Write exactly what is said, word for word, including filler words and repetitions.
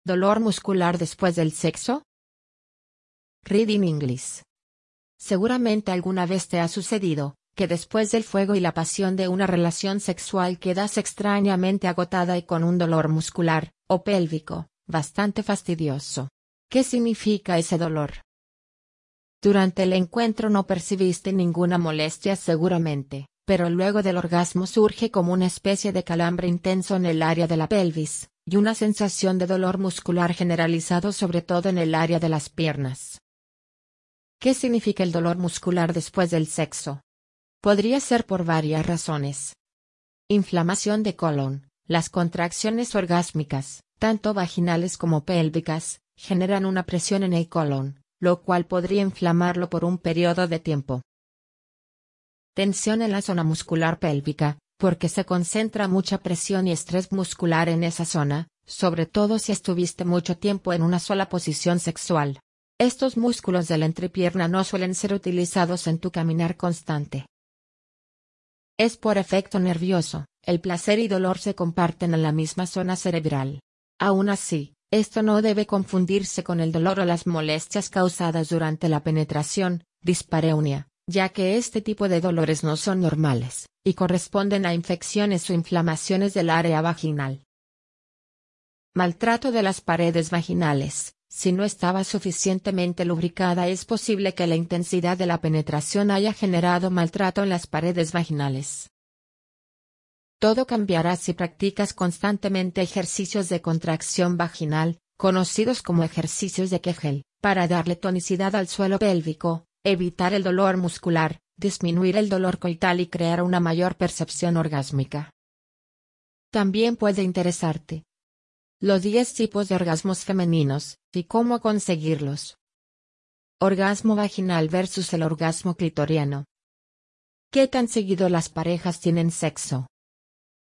¿Dolor muscular después del sexo? Reading English. Seguramente alguna vez te ha sucedido, que después del fuego y la pasión de una relación sexual quedas extrañamente agotada y con un dolor muscular, o pélvico, bastante fastidioso. ¿Qué significa ese dolor? Durante el encuentro no percibiste ninguna molestia seguramente, pero luego del orgasmo surge como una especie de calambre intenso en el área de la pelvis, y una sensación de dolor muscular generalizado sobre todo en el área de las piernas. ¿Qué significa el dolor muscular después del sexo? Podría ser por varias razones. Inflamación de colon. Las contracciones orgásmicas, tanto vaginales como pélvicas, generan una presión en el colon, lo cual podría inflamarlo por un periodo de tiempo. Tensión en la zona muscular pélvica, porque se concentra mucha presión y estrés muscular en esa zona, sobre todo si estuviste mucho tiempo en una sola posición sexual. Estos músculos de la entrepierna no suelen ser utilizados en tu caminar constante. Es por efecto nervioso, el placer y dolor se comparten en la misma zona cerebral. Aún así, esto no debe confundirse con el dolor o las molestias causadas durante la penetración, dispareunia, ya que este tipo de dolores no son normales, y corresponden a infecciones o inflamaciones del área vaginal. Maltrato de las paredes vaginales. Si no estaba suficientemente lubricada, es posible que la intensidad de la penetración haya generado maltrato en las paredes vaginales. Todo cambiará si practicas constantemente ejercicios de contracción vaginal, conocidos como ejercicios de Kegel, para darle tonicidad al suelo pélvico, evitar el dolor muscular, disminuir el dolor coital y crear una mayor percepción orgásmica. También puede interesarte los diez tipos de orgasmos femeninos, y cómo conseguirlos. Orgasmo vaginal versus el orgasmo clitoriano. ¿Qué tan seguido las parejas tienen sexo?